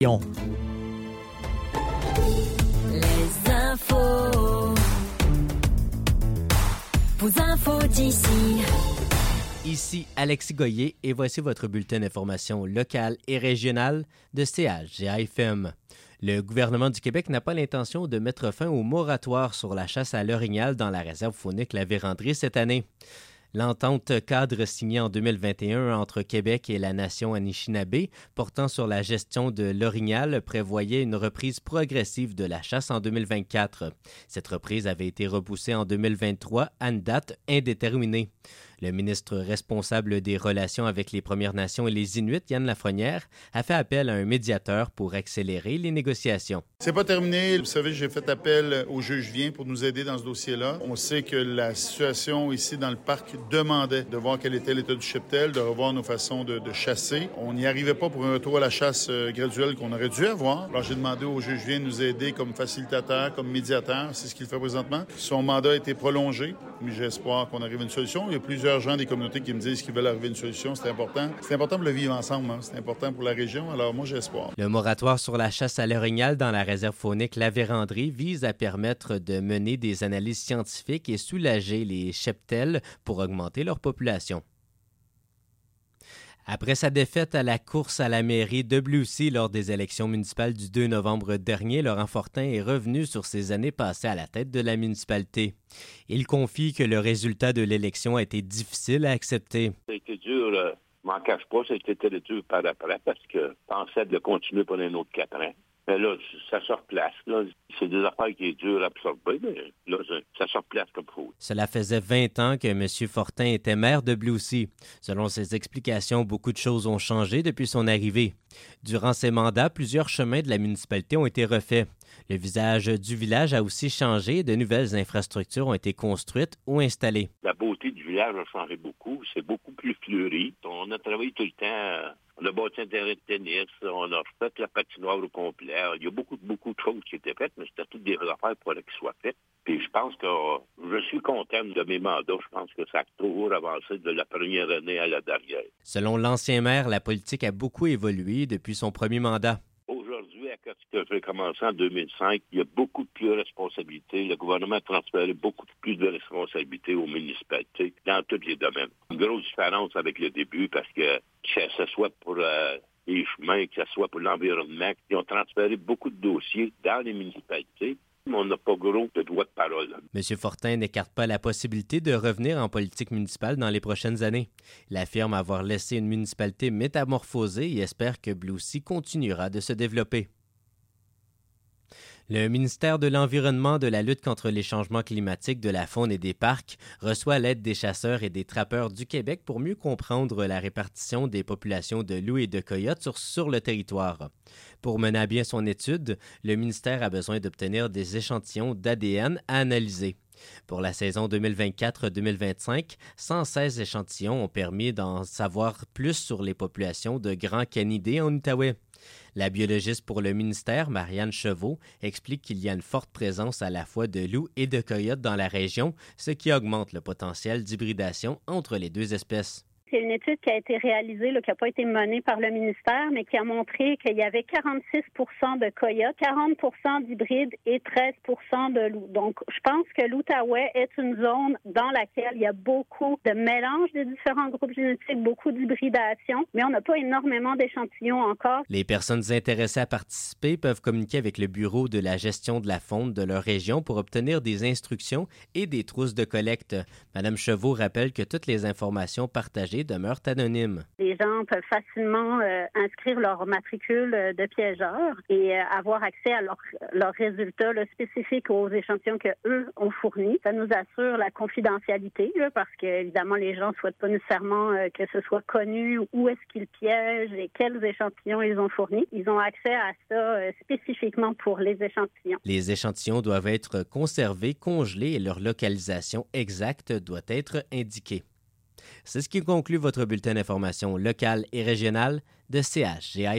Les infos. Vos infos d'ici. Ici Alexis Goyer et voici votre bulletin d'information locale et régionale de CHGA-FM. Le gouvernement du Québec n'a pas l'intention de mettre fin au moratoire sur la chasse à l'orignal dans la réserve faunique La Vérandrie cette année. L'entente cadre signée en 2021 entre Québec et la nation Anishinaabe portant sur la gestion de l'orignal prévoyait une reprise progressive de la chasse en 2024. Cette reprise avait été repoussée en 2023 à une date indéterminée. Le ministre responsable des relations avec les Premières Nations et les Inuits, Yann Lafrenière, a fait appel à un médiateur pour accélérer les négociations. C'est pas terminé. Vous savez, j'ai fait appel au juge Vien pour nous aider dans ce dossier-là. On sait que la situation ici dans le parc demandait de voir quel était l'état du cheptel, de revoir nos façons de chasser. On n'y arrivait pas pour un retour à la chasse graduelle qu'on aurait dû avoir. Alors, j'ai demandé au juge Vien de nous aider comme facilitateur, comme médiateur. C'est ce qu'il fait présentement. Son mandat a été prolongé, mais j'ai espoir qu'on arrive à une solution. Il y a plusieurs gens des communautés qui me disent qu'ils veulent arriver à une solution. C'est important. C'est important pour le vivre ensemble. Hein. C'est important pour la région. Alors, moi, j'ai espoir. Le moratoire sur la chasse à l'orignal dans la réserve faunique La Vérandrie vise à permettre de mener des analyses scientifiques et soulager les cheptels pour augmenter leur population. Après sa défaite à la course à la mairie de Blue-Sea lors des élections municipales du 2 novembre dernier, Laurent Fortin est revenu sur ses années passées à la tête de la municipalité. Il confie que le résultat de l'élection a été difficile à accepter. Ça a été dur, je m'en cache pas, ça a été très dur par après parce que je pensais de continuer pendant un autre 4 ans. Mais là, ça se replace. Là. C'est des affaires qui sont dures à absorber, mais là, ça se replace comme il faut. Cela faisait 20 ans que M. Fortin était maire de Blue-Sea. Selon ses explications, beaucoup de choses ont changé depuis son arrivée. Durant ses mandats, plusieurs chemins de la municipalité ont été refaits. Le visage du village a aussi changé et de nouvelles infrastructures ont été construites ou installées. La beauté du village a changé beaucoup. C'est beaucoup plus fleuri. On a travaillé tout le temps. On a bâti un terrain de tennis. On a fait la patinoire au complet. Il y a beaucoup de choses qui étaient faites, mais c'était toutes des affaires pour qu'elles soient faites. Puis je pense que je suis content de mes mandats. Je pense que ça a toujours avancé de la première année à la dernière. Selon l'ancien maire, la politique a beaucoup évolué depuis son premier mandat. Aujourd'hui, à ce que j'ai commencé en 2005, il y a beaucoup plus de responsabilités. Le gouvernement a transféré beaucoup plus de responsabilités aux municipalités dans tous les domaines. Une grosse différence avec le début parce que ce soit pour les chemins, que ce soit pour l'environnement, ils ont transféré beaucoup de dossiers dans les municipalités. On n'a pas gros de droit de parole. M. Fortin n'écarte pas la possibilité de revenir en politique municipale dans les prochaines années. Il affirme avoir laissé une municipalité métamorphosée et espère que Blue-Sea continuera de se développer. Le ministère de l'Environnement, de la lutte contre les changements climatiques, de la faune et des parcs reçoit l'aide des chasseurs et des trappeurs du Québec pour mieux comprendre la répartition des populations de loups et de coyotes sur le territoire. Pour mener à bien son étude, le ministère a besoin d'obtenir des échantillons d'ADN à analyser. Pour la saison 2024-2025, 116 échantillons ont permis d'en savoir plus sur les populations de grands canidés en Outaouais. La biologiste pour le ministère, Marianne Chevaux, explique qu'il y a une forte présence à la fois de loups et de coyotes dans la région, ce qui augmente le potentiel d'hybridation entre les deux espèces. C'est une étude qui a été réalisée, qui n'a pas été menée par le ministère, mais qui a montré qu'il y avait 46 % de coyotes, 40 % d'hybrides et 13 % de loups. Donc, je pense que l'Outaouais est une zone dans laquelle il y a beaucoup de mélange des différents groupes génétiques, beaucoup d'hybridation, mais on n'a pas énormément d'échantillons encore. Les personnes intéressées à participer peuvent communiquer avec le Bureau de la gestion de la faune de leur région pour obtenir des instructions et des trousses de collecte. Mme Chevaux rappelle que toutes les informations partagées demeurent anonymes. Les gens peuvent facilement inscrire leur matricule de piégeurs et avoir accès à leurs résultats spécifiques aux échantillons qu'eux ont fournis. Ça nous assure la confidentialité parce que, évidemment, les gens ne souhaitent pas nécessairement que ce soit connu où est-ce qu'ils piègent et quels échantillons ils ont fournis. Ils ont accès à ça spécifiquement pour les échantillons. Les échantillons doivent être conservés, congelés et leur localisation exacte doit être indiquée. C'est ce qui conclut votre bulletin d'information locale et régionale de CHGA.